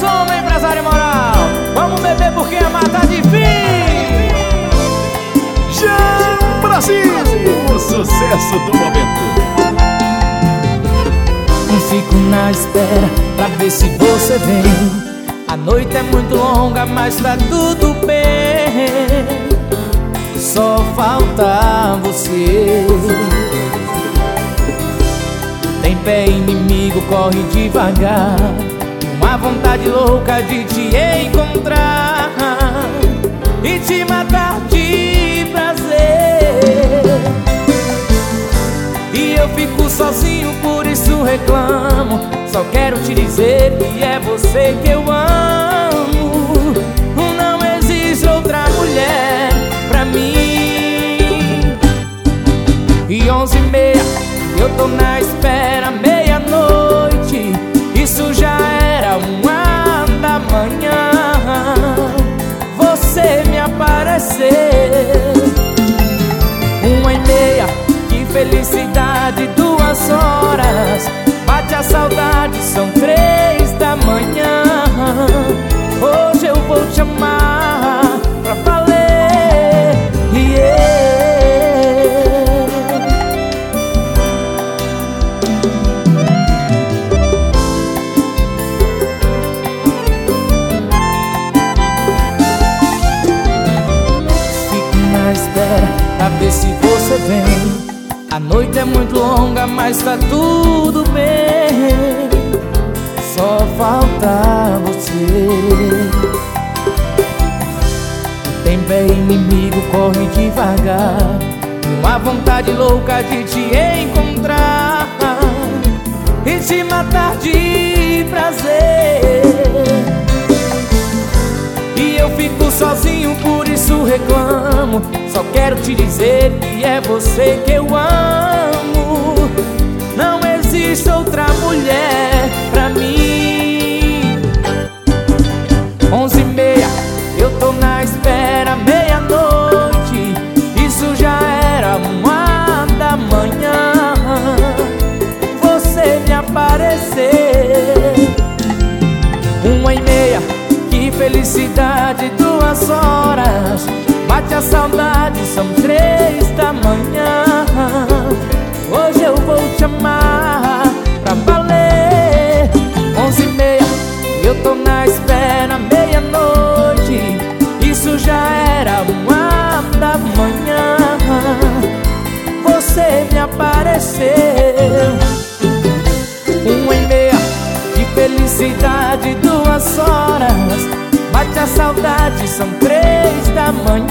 som, meu empresário moral. Vamos beber porque a mata tá difícil. Já Brasil, o sucesso do momento. Fico na espera pra ver se você vem. A noite é muito longa, mas tá tudo bem. Só falta você. Tem pé inimigo, corre devagar. Uma vontade louca de te encontrar e te matar de prazer. E eu fico sozinho, por isso reclamo. Só quero te dizer que é você que eu amo. Não existe outra mulher pra mim. E 11h30, eu tô na espera, meia-noite. Isso já era 1h da manhã. Você me apareceu. 1h30, que felicidade, 2 horas. Bate a saudade, são 3 da manhã. Hoje eu vou te amar pra valer, Fico na espera pra ver se você vem. A noite é muito longa, mas tá tudo bem. Só falta você. Tem pé inimigo, corre devagar. Uma vontade louca de te encontrar e te matar de prazer. E eu fico sozinho, por isso reclamo. Só quero te dizer que é você que eu amo. Não existe outra mulher pra mim. 11h30, eu tô na espera, meia-noite. Isso já era 1h da manhã. Você me apareceu. 1h30, que felicidade, 2 horas. Bate a saudade, são 3 da manhã. Hoje eu vou te amar pra valer. 11h30, eu tô na espera, meia-noite. Isso já era 1h da manhã. Você me apareceu. 1h30, que felicidade, 2 horas. Bate a saudade, são 3 da manhã.